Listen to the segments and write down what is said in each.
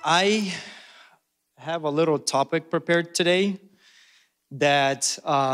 I have a little topic prepared today that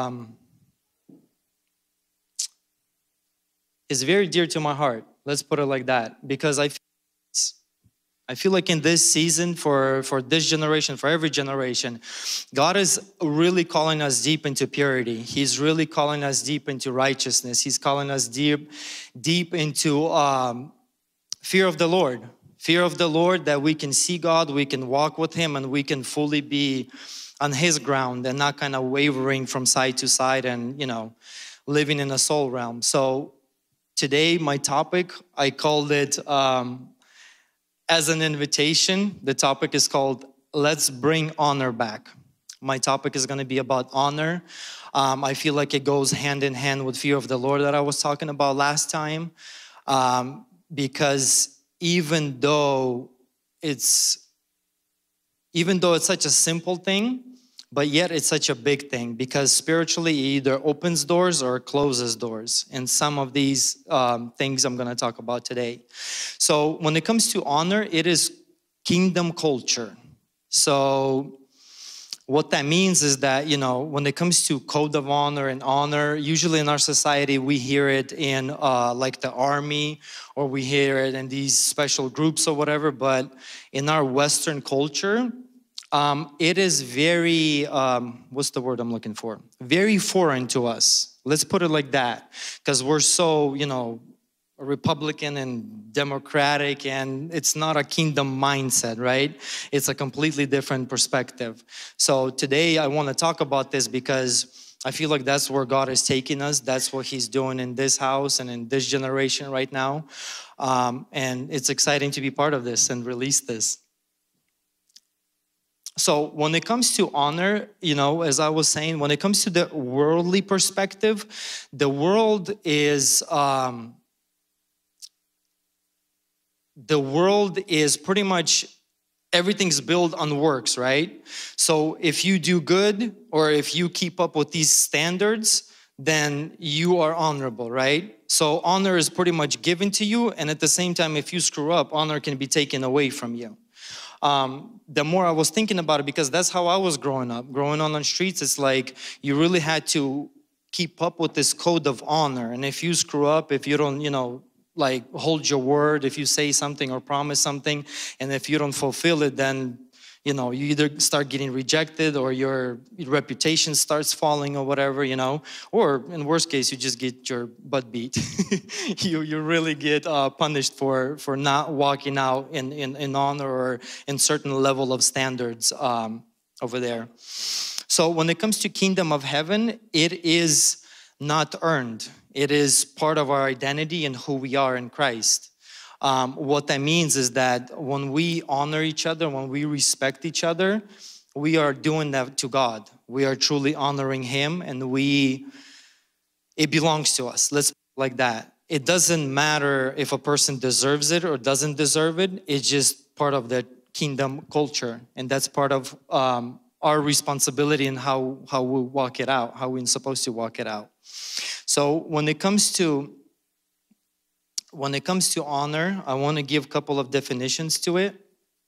is very dear to my heart. Let's put it like that, because I feel like in this season, for this generation, for every generation, God is really calling us deep into purity. He's really calling us deep into righteousness. He's calling us deep into fear of the Lord. Fear of the Lord, that we can see God, we can walk with Him, and we can fully be on His ground and not kind of wavering from side to side and, living in a soul realm. So today, my topic, I called it as an invitation. The topic is called Let's Bring Honor Back. My topic is going to be about honor. I feel like it goes hand in hand with fear of the Lord that I was talking about last time, because even though it's such a simple thing, but yet it's such a big thing, because spiritually it either opens doors or closes doors. And some of these things I'm going to talk about today. So when it comes to honor, it is kingdom culture. So what that means is that, when it comes to code of honor and honor, usually in our society, we hear it in like the army, or we hear it in these special groups or whatever. But in our Western culture, it is very, what's the word I'm looking for? Very foreign to us. Let's put it like that, because we're so, Republican and democratic, and it's not a kingdom mindset, right? It's a completely different perspective. So today I want to talk about this because I feel like that's where God is taking us. That's what He's doing in this house and in this generation right now. And it's exciting to be part of this and release this. So when it comes to honor, as I was saying, when it comes to the worldly perspective, the world is pretty much, everything's built on works, right? So if you do good, or if you keep up with these standards, then you are honorable, right? So honor is pretty much given to you, and at the same time, if you screw up, honor can be taken away from you. The more I was thinking about it, because that's how I was growing up. Growing on the streets, it's like you really had to keep up with this code of honor. And if you screw up, if you don't, like hold your word, if you say something or promise something, and if you don't fulfill it, then you either start getting rejected, or your reputation starts falling, or whatever, or in worst case, you just get your butt beat. you really get punished for not walking out in honor, or in certain level of standards over there. So when it comes to kingdom of heaven, it is not earned. It is part of our identity and who we are in Christ. What that means is that when we honor each other, when we respect each other, we are doing that to God. We are truly honoring Him, and it belongs to us. Let's put it like that. It doesn't matter if a person deserves it or doesn't deserve it. It's just part of the kingdom culture, and that's part of our responsibility and how we walk it out, how we're supposed to walk it out. So when it comes to honor, I want to give a couple of definitions to it.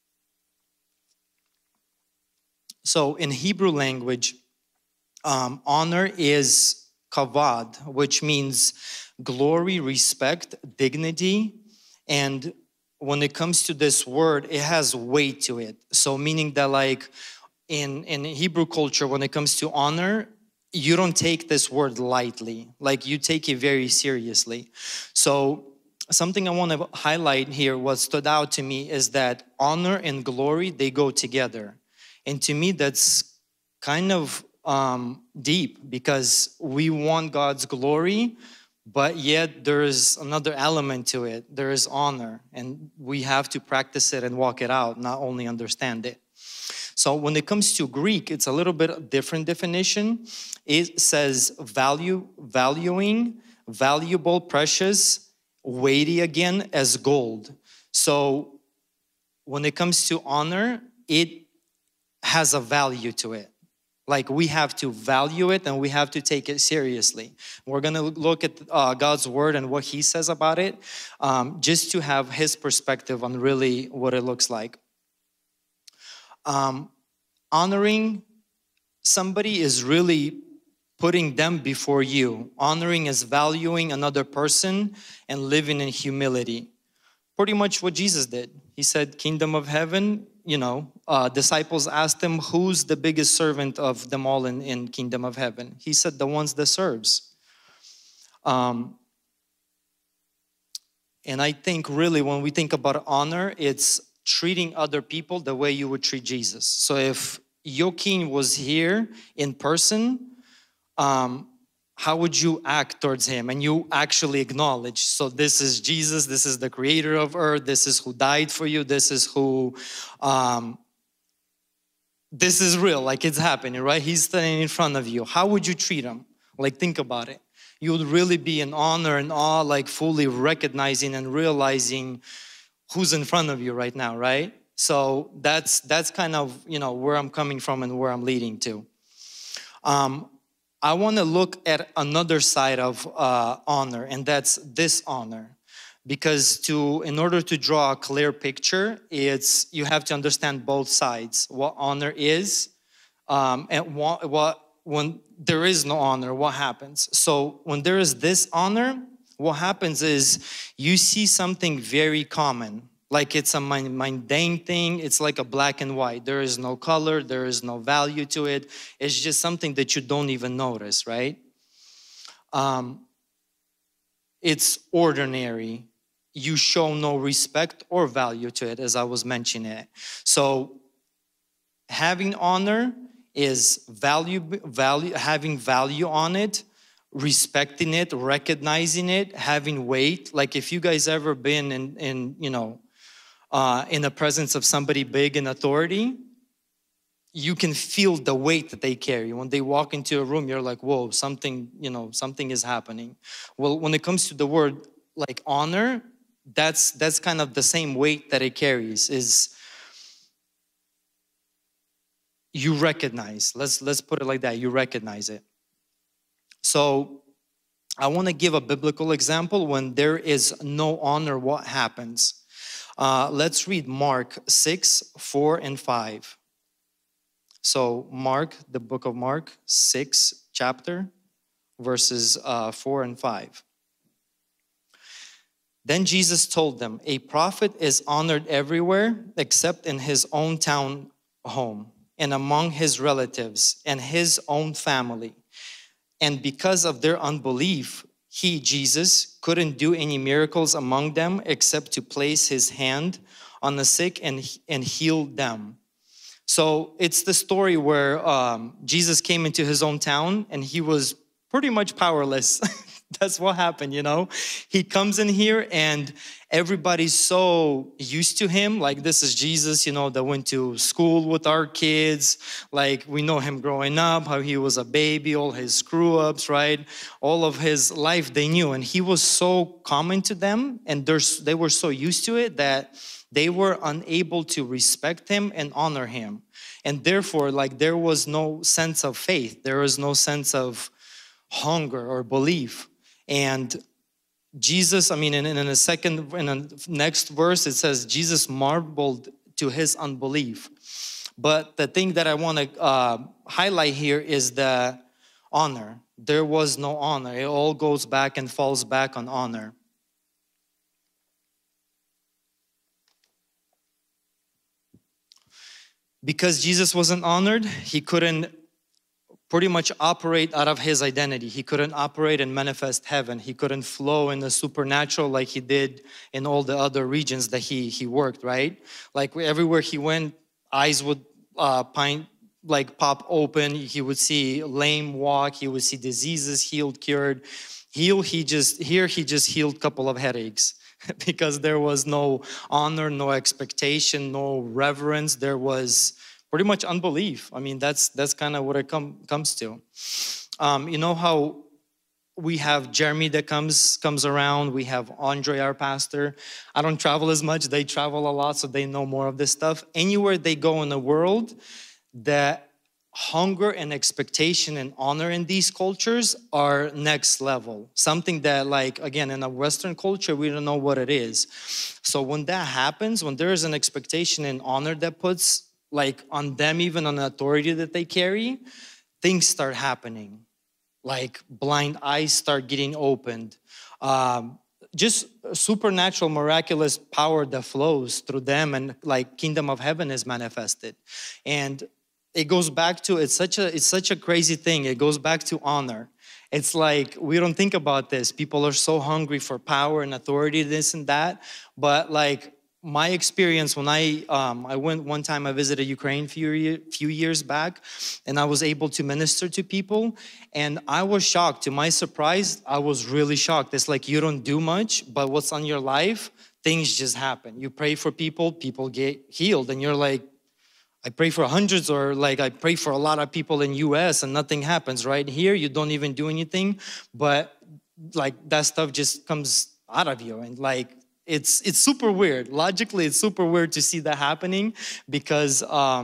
So in Hebrew language, honor is kavod, which means glory, respect, dignity. And when it comes to this word, it has weight to it. So meaning that, like in Hebrew culture, when it comes to honor, you don't take this word lightly. Like, you take it very seriously. So something I want to highlight here, what stood out to me, is that honor and glory, they go together. And to me, that's kind of deep, because we want God's glory, but yet there is another element to it. There is honor, and we have to practice it and walk it out, not only understand it. So when it comes to Greek, it's a little bit different definition. It says valuing, valuable, precious, weighty again as gold. So when it comes to honor, it has a value to it. Like, we have to value it, and we have to take it seriously. We're going to look at God's word and what He says about it, just to have His perspective on really what it looks like. Honoring somebody is really putting them before you. Honoring is valuing another person and living in humility. Pretty much what Jesus did. He said, kingdom of heaven, disciples asked him, who's the biggest servant of them all in kingdom of heaven? He said, the ones that serves. And I think really when we think about honor, it's treating other people the way you would treat Jesus. So if Joaquin was here in person, how would you act towards him? And you actually acknowledge, so this is Jesus, this is the creator of earth, this is who died for you, this is who, this is real, like it's happening, right? He's standing in front of you. How would you treat him? Like, think about it. You would really be in honor and awe, like fully recognizing and realizing who's in front of you right now, right? So that's kind of, where I'm coming from and where I'm leading to. I want to look at another side of honor, and that's dishonor. Because in order to draw a clear picture, you have to understand both sides. What honor is, and when there is no honor, what happens? So when there is dishonor, what happens is you see something very common. Like it's a mundane thing. It's like a black and white. There is no color. There is no value to it. It's just something that you don't even notice, right? It's ordinary. You show no respect or value to it, as I was mentioning it. So having honor is having value on it, respecting it, recognizing it, having weight. Like if you guys ever been in the presence of somebody big in authority, you can feel the weight that they carry. When they walk into a room, you're like, whoa, something is happening. Well, when it comes to the word like honor, that's kind of the same weight that it carries, is you recognize. Let's put it like that. You recognize it. So I want to give a biblical example. When there is no honor, what happens? Let's read Mark 6, 4, and 5. So Mark, the book of Mark, 6 chapter, verses 4 and 5. Then Jesus told them, a prophet is honored everywhere except in his own town home and among his relatives and his own family. And because of their unbelief, he, Jesus, couldn't do any miracles among them except to place his hand on the sick and heal them. So it's the story where Jesus came into his own town and he was pretty much powerless. That's what happened, He comes in here and everybody's so used to him. Like, this is Jesus, that went to school with our kids. Like, we know him growing up, how he was a baby, all his screw-ups, right? All of his life they knew. And he was so common to them, and they were so used to it that they were unable to respect him and honor him. And therefore, there was no sense of faith. There was no sense of hunger or belief. And Jesus, in the next verse, it says, Jesus marveled to his unbelief. But the thing that I want to highlight here is the honor. There was no honor. It all goes back and falls back on honor. Because Jesus wasn't honored, he couldn't pretty much operate out of his identity. He couldn't operate and manifest heaven. He couldn't flow in the supernatural like he did in all the other regions that he worked, right? Like everywhere he went, eyes would pop open. He would see lame walk. He would see diseases healed, cured. He just healed a couple of headaches because there was no honor, no expectation, no reverence. There was pretty much unbelief. That's kind of what it comes to. You know how we have Jeremy that comes around. We have Andre, our pastor. I don't travel as much. They travel a lot, so they know more of this stuff. Anywhere they go in the world, the hunger and expectation and honor in these cultures are next level. Something that, again, in a Western culture, we don't know what it is. So when that happens, when there is an expectation and honor that puts like on them, even on the authority that they carry, things start happening. Like blind eyes start getting opened. Just supernatural, miraculous power that flows through them, and like kingdom of heaven is manifested. And it goes back to, it's such a crazy thing. It goes back to honor. It's like, we don't think about this. People are so hungry for power and authority, this and that. But like my experience when I went one time, I visited Ukraine few years back, and I was able to minister to people, and I was shocked. To my surprise, I was really shocked. It's like you don't do much, but what's on your life, things just happen. You pray for people, people get healed, and you're like, I pray for hundreds, or like I pray for a lot of people in US and nothing happens. Right here, you don't even do anything, but like that stuff just comes out of you, and like it's super weird. Logically, it's super weird to see that happening, because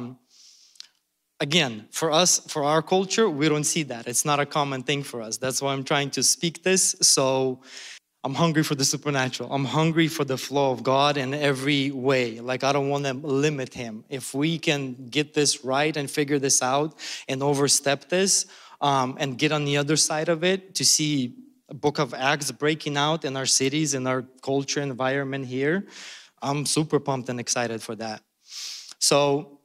again, for us, for our culture, we don't see that. It's not a common thing for us. That's why I'm trying to speak this. So I'm hungry for the supernatural. I'm hungry for the flow of God in every way. Like, I don't want to limit him. If we can get this right and figure this out and overstep this, and get on the other side of it, to see a book of Acts breaking out in our cities, in our culture environment here, I'm super pumped and excited for that. So,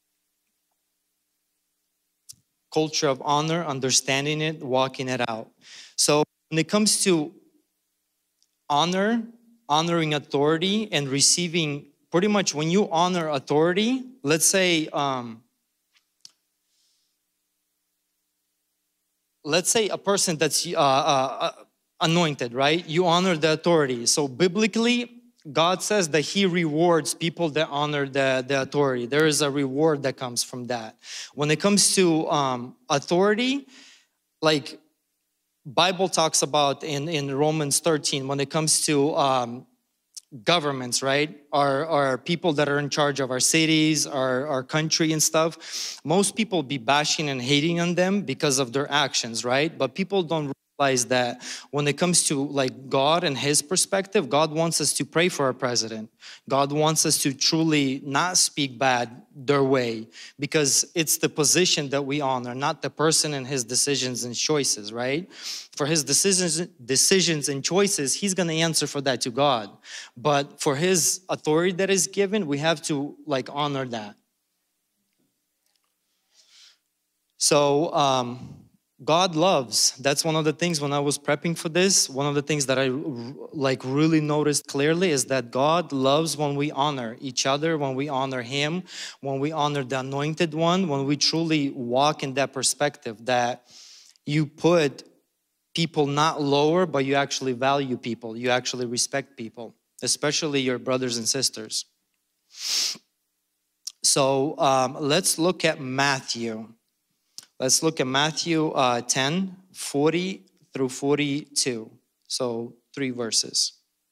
culture of honor, understanding it, walking it out. So when it comes to honor, honoring authority, and receiving, pretty much when you honor authority, let's say a person that's anointed, right? You honor the authority. So biblically, God says that he rewards people that honor the authority. There is a reward that comes from that. When it comes to authority, like Bible talks about in Romans 13, when it comes to governments, right? Our people that are in charge of our cities, our country and stuff, most people be bashing and hating on them because of their actions, right? But people don't realize that when it comes to like God and his perspective, God wants us to pray for our president. God wants us to truly not speak bad their way, because it's the position that we honor, not the person and his decisions and choices, right? For his decisions and choices, he's going to answer for that to God. But for his authority that is given, we have to like honor that. So God loves. That's one of the things when I was prepping for this, one of the things that I like really noticed clearly is that God loves when we honor each other, when we honor him, when we honor the anointed one, when we truly walk in that perspective that you put people not lower, but you actually value people. You actually respect people, especially your brothers and sisters. So let's look at Matthew. Let's look at Matthew 10, 40 through 42. So 3 verses.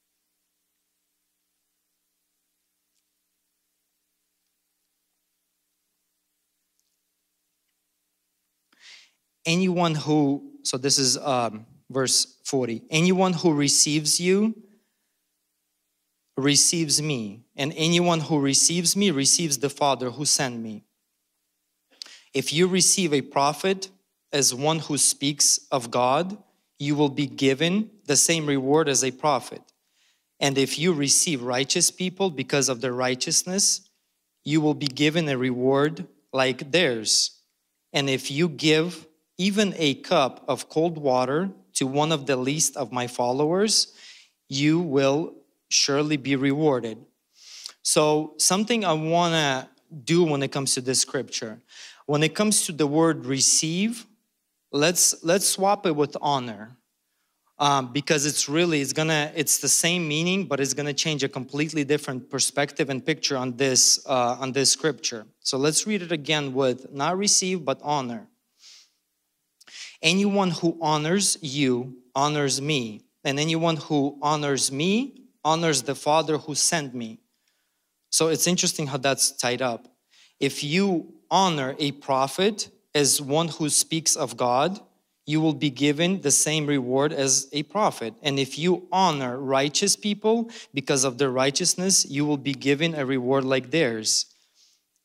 Anyone who, so this is verse 40. Anyone who receives you receives me, and anyone who receives me receives the Father who sent me. If you receive a prophet as one who speaks of God, you will be given the same reward as a prophet. And if you receive righteous people because of their righteousness, you will be given a reward like theirs. And if you give even a cup of cold water to one of the least of my followers, you will surely be rewarded. So something I want to do when it comes to this scripture, when it comes to the word receive, let's swap it with honor, because it's the same meaning, but it's gonna change a completely different perspective and picture on this scripture. So let's read it again with not receive but honor. Anyone who honors you honors me, and anyone who honors me honors the Father who sent me. So it's interesting how that's tied up. If you honor a prophet as one who speaks of God, you will be given the same reward as a prophet. And if you honor righteous people because of their righteousness, you will be given a reward like theirs.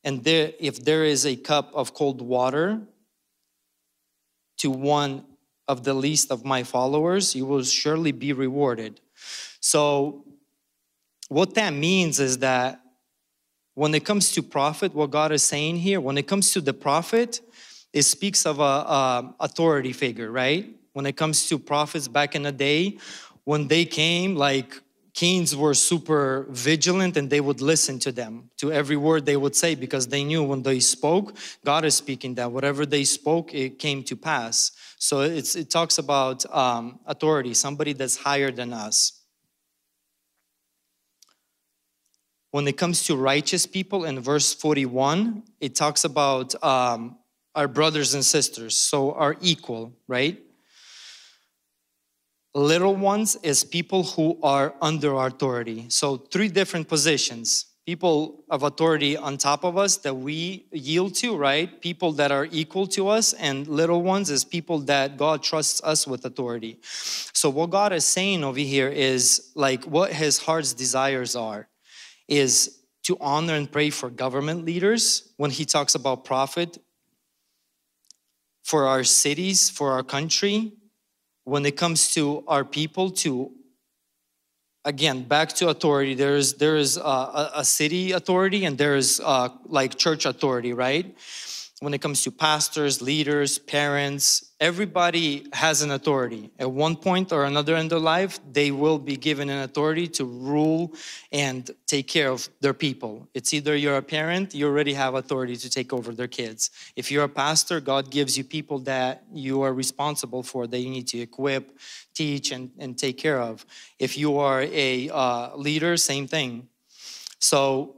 and if there is a cup of cold water to one of the least of my followers, you will surely be rewarded. So what that means is that when it comes to prophet, what God is saying here, when it comes to the prophet, it speaks of a authority figure, right? When it comes to prophets back in the day, when they came, like kings were super vigilant and they would listen to them, to every word they would say, because they knew when they spoke, God is speaking, that whatever they spoke, it came to pass. So it talks about authority, somebody that's higher than us. When it comes to righteous people, in verse 41, it talks about our brothers and sisters, so are equal, right? Little ones is people who are under our authority. So 3 different positions. People of authority on top of us that we yield to, right? People that are equal to us, and little ones is people that God trusts us with authority. So what God is saying over here is like what his heart's desires are, is to honor and pray for government leaders. When he talks about prophet, for our cities, for our country, when it comes to our people, to, again, back to authority, there is a city authority and there is like church authority, right? When it comes to pastors, leaders, parents, everybody has an authority. At one point or another in their life, they will be given an authority to rule and take care of their people. It's either you're a parent, you already have authority to take over their kids. If you're a pastor, God gives you people that you are responsible for, that you need to equip, teach, and take care of. If you are a leader, same thing. So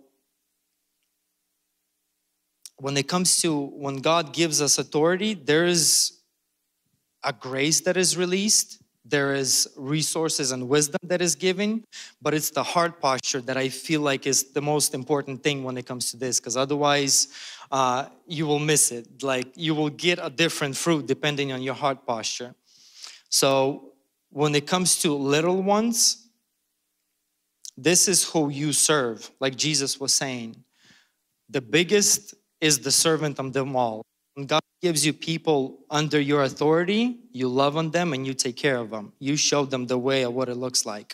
when it comes to when God gives us authority, there is a grace that is released. There is resources and wisdom that is given, but it's the heart posture that I feel like is the most important thing when it comes to this, because otherwise you will miss it. Like you will get a different fruit depending on your heart posture. So when it comes to little ones, this is who you serve, like Jesus was saying. The biggest is the servant of them all. When God gives you people under your authority, you love on them and you take care of them. You show them the way of what it looks like.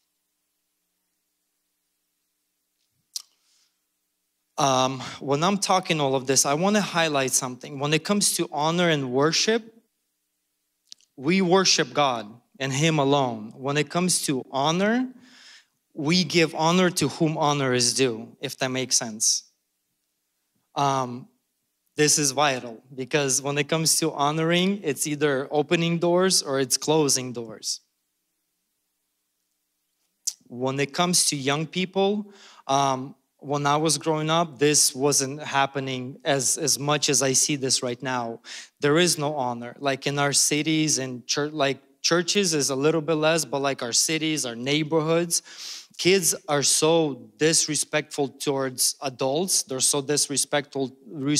When I'm talking all of this, I want to highlight something. When it comes to honor and worship, we worship God and Him alone. When it comes to honor, we give honor to whom honor is due, if that makes sense. This is vital, because when it comes to honoring, it's either opening doors or it's closing doors. When it comes to young people, when I was growing up, this wasn't happening as much as I see this right now. There is no honor. Like in our cities and church, like churches is a little bit less, but like our cities, our neighborhoods, kids are so disrespectful towards adults. They're so disrespectful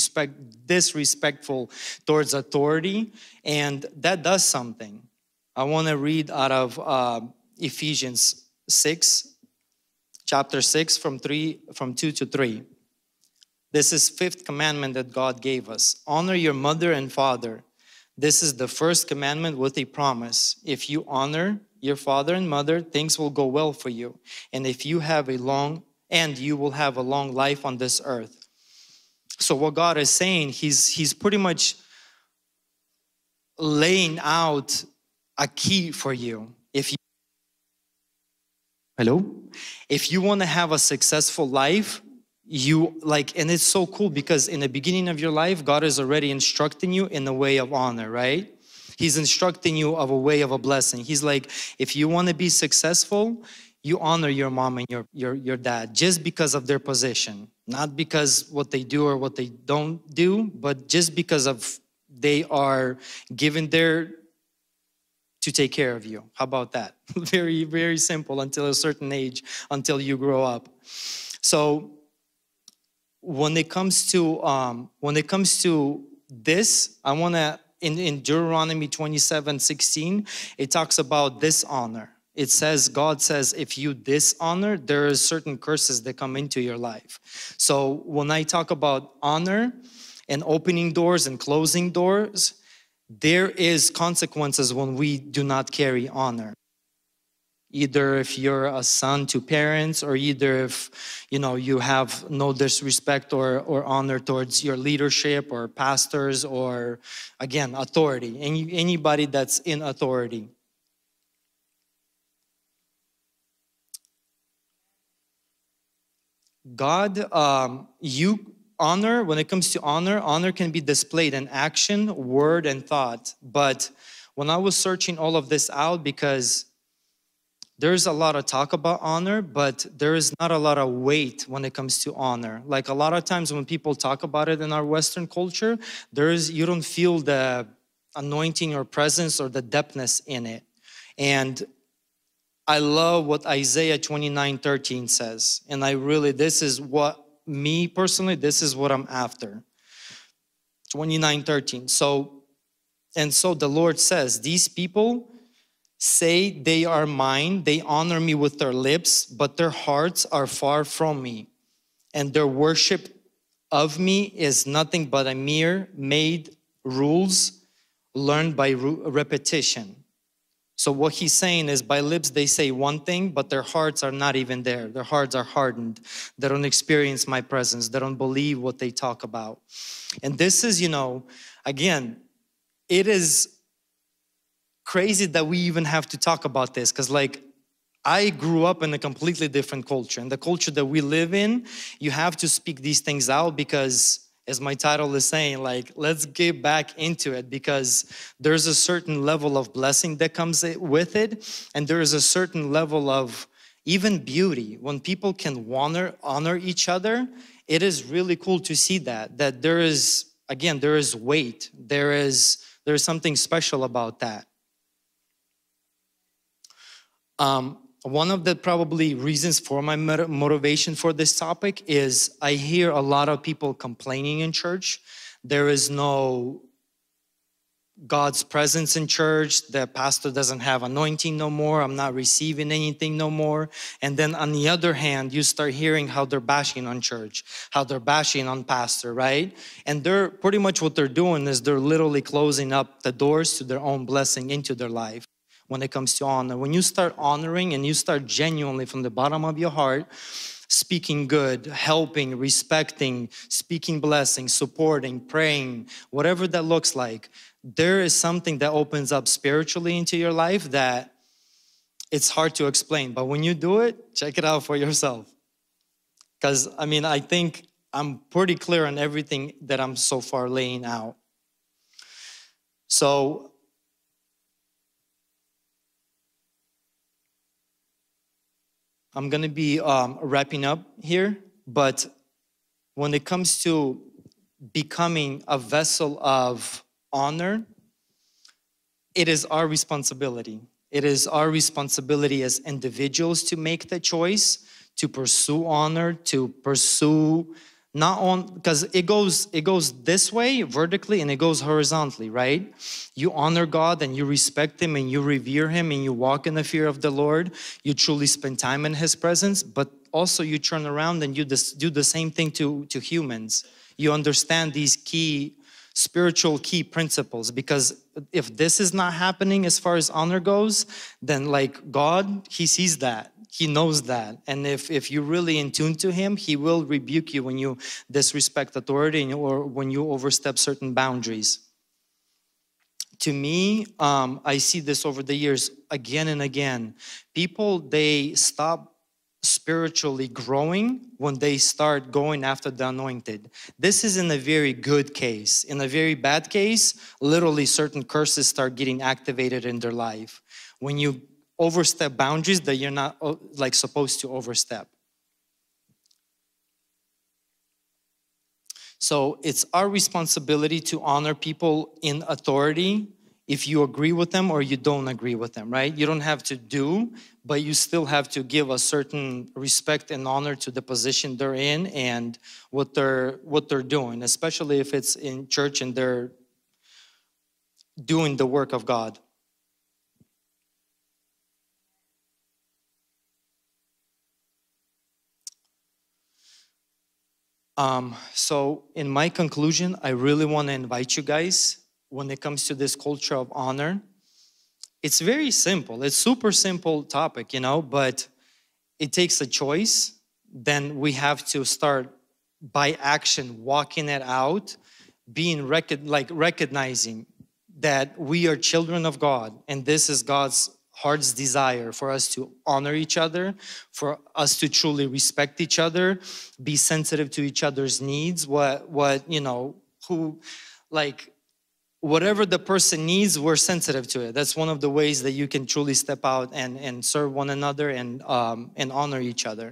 towards authority, and that does something. I want to read out of Ephesians 6, chapter 6, from 2 to 3. This is 5th commandment that God gave us. Honor your mother and father. This is the first commandment with a promise. If you honor your father and mother, things will go well for you. And you will have a long life on this earth. So what God is saying, He's pretty much laying out a key for you. If you want to have a successful life, and it's so cool because in the beginning of your life, God is already instructing you in the way of honor, right? He's instructing you of a way of a blessing. He's like, if you want to be successful, you honor your mom and your dad just because of their position, not because what they do or what they don't do, but just because of they are given there to take care of you. How about that? Very, very simple until a certain age, until you grow up. So when it comes to this, I want to, in Deuteronomy 27:16, it talks about dishonor. it says, God says, if you dishonor, there is certain curses that come into your life. So when I talk about honor and opening doors and closing doors, there is consequences when we do not carry honor. Either if you're a son to parents, or either if you have no disrespect or honor towards your leadership or pastors, or again, authority, anybody that's in authority. God, you honor, when it comes to honor can be displayed in action, word, and thought. But when I was searching all of this out, because there's a lot of talk about honor, but there is not a lot of weight when it comes to honor. Like a lot of times when people talk about it in our Western culture, you don't feel the anointing or presence or the depthness in it. And I love what Isaiah 29:13 says. And this is what, me personally, this is what I'm after. 29:13. So the Lord says, these people say they are mine, they honor me with their lips, but their hearts are far from me. And their worship of me is nothing but a mere made rules learned by repetition. So what he's saying is, by lips they say one thing, but their hearts are not even there. Their hearts are hardened. They don't experience my presence. They don't believe what they talk about. And this is, again, it is crazy that we even have to talk about this, because I grew up in a completely different culture. And the culture that we live in, you have to speak these things out, because as my title is saying, let's get back into it, because there's a certain level of blessing that comes with it. And there is a certain level of even beauty. When people can honor each other, it is really cool to see that there is weight. There is something special about that. One of the probably reasons for my motivation for this topic is I hear a lot of people complaining in church. There is no God's presence in church. The pastor doesn't have anointing no more. I'm not receiving anything no more. And then on the other hand, you start hearing how they're bashing on church, how they're bashing on pastor, right? And they're pretty much what they're doing is they're literally closing up the doors to their own blessing into their life. When it comes to honor, when you start honoring and you start genuinely from the bottom of your heart, speaking good, helping, respecting, speaking blessing, supporting, praying, whatever that looks like, there is something that opens up spiritually into your life that it's hard to explain. But when you do it, check it out for yourself. Because I think I'm pretty clear on everything that I'm so far laying out. So I'm going to be wrapping up here, but when it comes to becoming a vessel of honor, it is our responsibility. It is our responsibility as individuals to make the choice, to pursue honor, to pursue because it goes this way vertically and it goes horizontally, right? You honor God and you respect Him and you revere Him and you walk in the fear of the Lord. You truly spend time in His presence, but also you turn around and you do the same thing to humans. You understand these spiritual key principles, because if this is not happening as far as honor goes, then God, He sees that. He knows that. And if you're really in tune to Him, He will rebuke you when you disrespect authority or when you overstep certain boundaries. To me, I see this over the years again and again. People, they stop spiritually growing when they start going after the anointed. This is in a very good case. In a very bad case, literally certain curses start getting activated in their life. When you overstep boundaries that you're not supposed to overstep. So it's our responsibility to honor people in authority if you agree with them or you don't agree with them, right? You don't have to but you still have to give a certain respect and honor to the position they're in and what they're doing, especially if it's in church and they're doing the work of God. So in my conclusion, I really want to invite you guys when it comes to this culture of honor. It's very simple. It's super simple topic, but it takes a choice. Then we have to start by action, walking it out, being recognizing that we are children of God, and this is God's heart's desire for us to honor each other, for us to truly respect each other, be sensitive to each other's needs, whatever the person needs, we're sensitive to it. That's one of the ways that you can truly step out and serve one another and honor each other.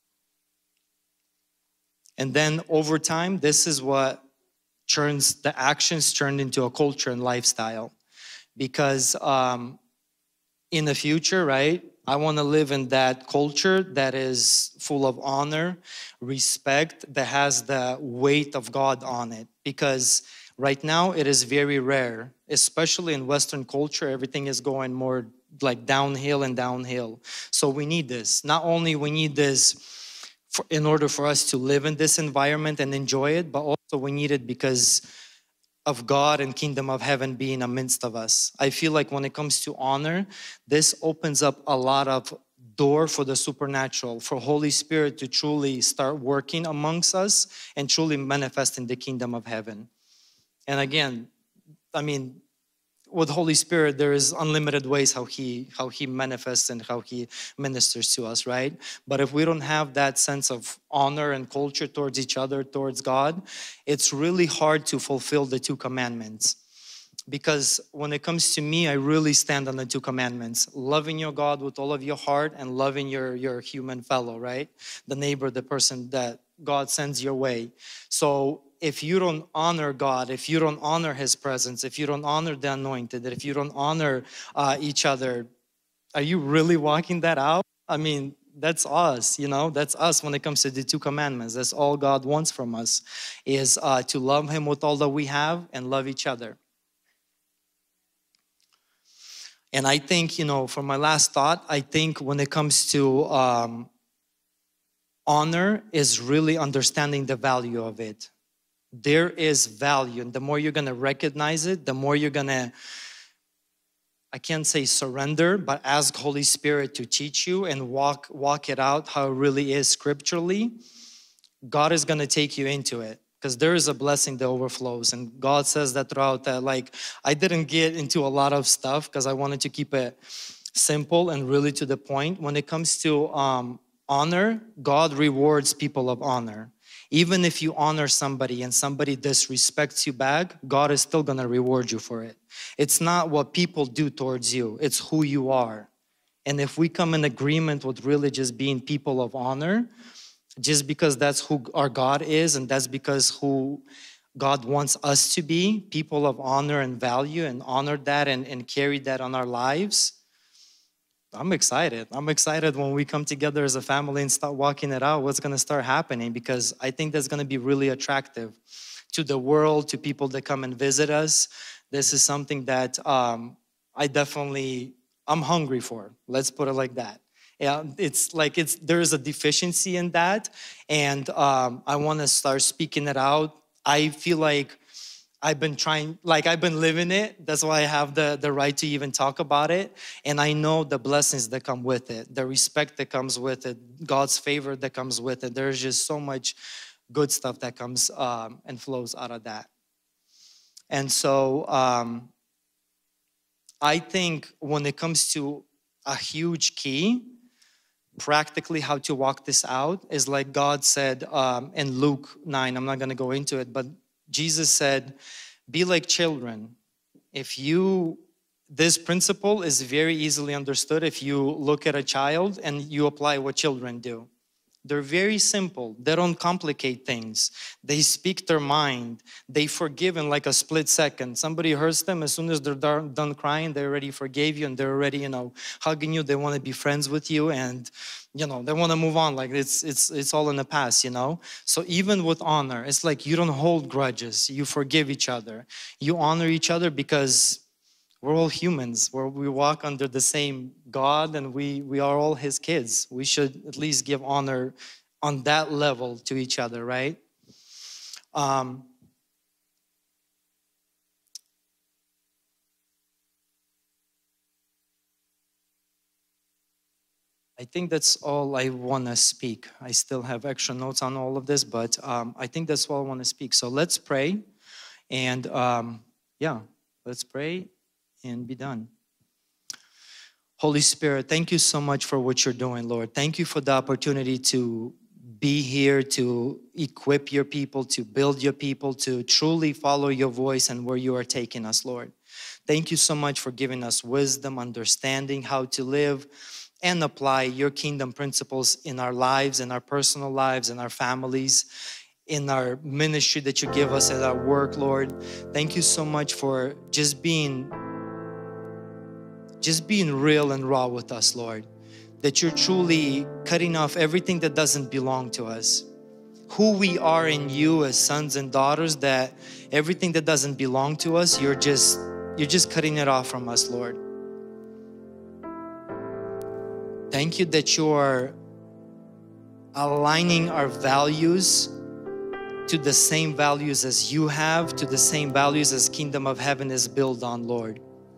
And then over time, this is what turns the actions turned into a culture and lifestyle. Because in the future, right, I want to live in that culture that is full of honor, respect, that has the weight of God on it. Because right now it is very rare, especially in Western culture, everything is going more like downhill and downhill. So we need this. Not only we need this in order for us to live in this environment and enjoy it, but also we need it because of God and kingdom of heaven being amidst of us. I feel like when it comes to honor, this opens up a lot of door for the supernatural, for Holy Spirit to truly start working amongst us and truly manifest in the kingdom of heaven. And again, I mean, with Holy Spirit, there is unlimited ways how he manifests and how he ministers to us, right? But if we don't have that sense of honor and culture towards each other, towards God, it's really hard to fulfill the 2 commandments. Because when it comes to me, I really stand on the 2 commandments: loving your God with all of your heart and loving your human fellow, right? The neighbor, the person that God sends your way. So if you don't honor God, if you don't honor His presence, if you don't honor the anointed, if you don't honor each other, are you really walking that out? I mean, that's us, that's us when it comes to the 2 commandments. That's all God wants from us, is to love Him with all that we have and love each other. And I think, for my last thought, I think when it comes to honor is really understanding the value of it. There is value, and the more you're going to recognize it, the more you're going to, I can't say surrender, but ask Holy Spirit to teach you and walk it out how it really is scripturally. God is going to take you into it, because there is a blessing that overflows. And God says that throughout that. Like, I didn't get into a lot of stuff because I wanted to keep it simple and really to the point. When it comes to honor, God rewards people of honor. Even if you honor somebody and somebody disrespects you back, God is still going to reward you for it. It's not what people do towards you, it's who you are. And if we come in agreement with really just being people of honor, just because that's who our God is, and that's because who God wants us to be, people of honor and value, and honor that and carry that on our lives, I'm excited. I'm excited when we come together as a family and start walking it out, what's going to start happening, because I think that's going to be really attractive to the world, to people that come and visit us. This is something that I'm hungry for. Let's put it like that. Yeah, there is a deficiency in that, and I want to start speaking it out. I feel like I've been living it. That's why I have the right to even talk about it. And I know the blessings that come with it, the respect that comes with it, God's favor that comes with it. There's just so much good stuff that comes and flows out of that. And so I think when it comes to a huge key, practically how to walk this out is like God said in Luke 9. I'm not going to go into it, but Jesus said, be like children. This principle is very easily understood if you look at a child and you apply what children do. They're very simple. They don't complicate things. They speak their mind. They forgive in like a split second. Somebody hurts them, as soon as they're done crying, they already forgave you, and they're already, hugging you. They want to be friends with you, and, they want to move on. Like it's all in the past, So even with honor, it's like you don't hold grudges. You forgive each other. You honor each other because we're all humans. We walk under the same God, and we are all His kids. We should at least give honor on that level to each other, right? I think that's all I want to speak. I still have extra notes on all of this, but I think that's all I want to speak. So let's pray. And yeah, let's pray and be done. Holy Spirit, thank you so much for what you're doing, Lord. Thank you for the opportunity to be here, to equip your people, to build your people, to truly follow your voice and where you are taking us, Lord. Thank you so much for giving us wisdom, understanding how to live and apply your kingdom principles in our lives, in our personal lives, in our families, in our ministry that you give us at our work, Lord. Thank you so much for just being real and raw with us, Lord. That you're truly cutting off everything that doesn't belong to us. Who we are in you as sons and daughters, that everything that doesn't belong to us, you're just cutting it off from us, Lord. Thank you that you are aligning our values to the same values as you have, to the same values as Kingdom of Heaven is built on, Lord.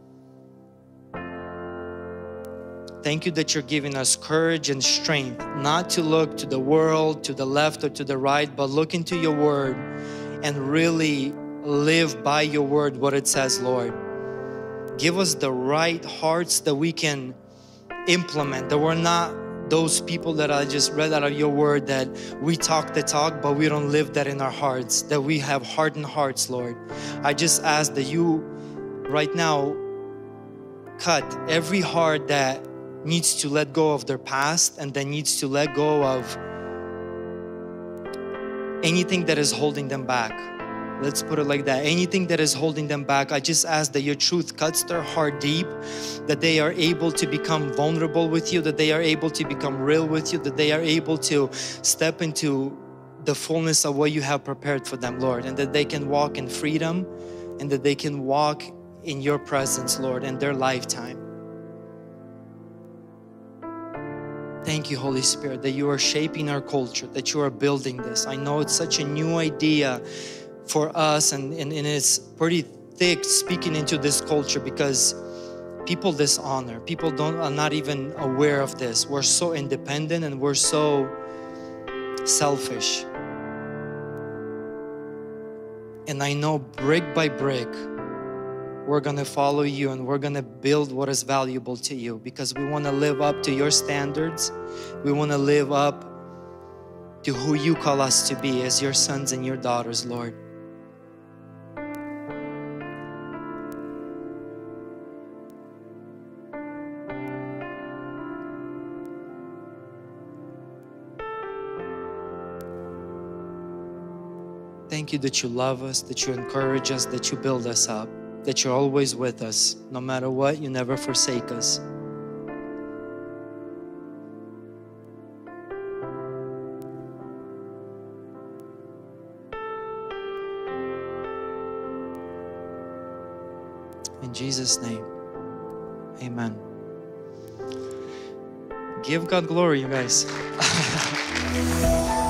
Thank you that you're giving us courage and strength, not to look to the world, to the left or to the right, but look into your word and really live by your word, what it says, Lord. Give us the right hearts that we can implement, that we're not those people that I just read out of your word, that we talk the talk, but we don't live that in our hearts, that we have hardened hearts, Lord. I just ask that you right now cut every heart that needs to let go of their past and that needs to let go of anything that is holding them back. Let's put it like that. Anything that is holding them back, I just ask that your truth cuts their heart deep, that they are able to become vulnerable with you, that they are able to become real with you, that they are able to step into the fullness of what you have prepared for them, Lord, and that they can walk in freedom and that they can walk in your presence, Lord, in their lifetime. Thank you, Holy Spirit, that you are shaping our culture, that you are building this. I know it's such a new idea for us, and it's pretty thick speaking into this culture because people dishonor. People are not even aware of this. We're so independent and we're so selfish. And I know brick by brick, we're gonna follow you and we're gonna build what is valuable to you because we wanna live up to your standards. We wanna live up to who you call us to be as your sons and your daughters, Lord. Thank you that you love us, that you encourage us, that you build us up, that you're always with us. No matter what, you never forsake us. In Jesus' name, amen. Give God glory, you guys.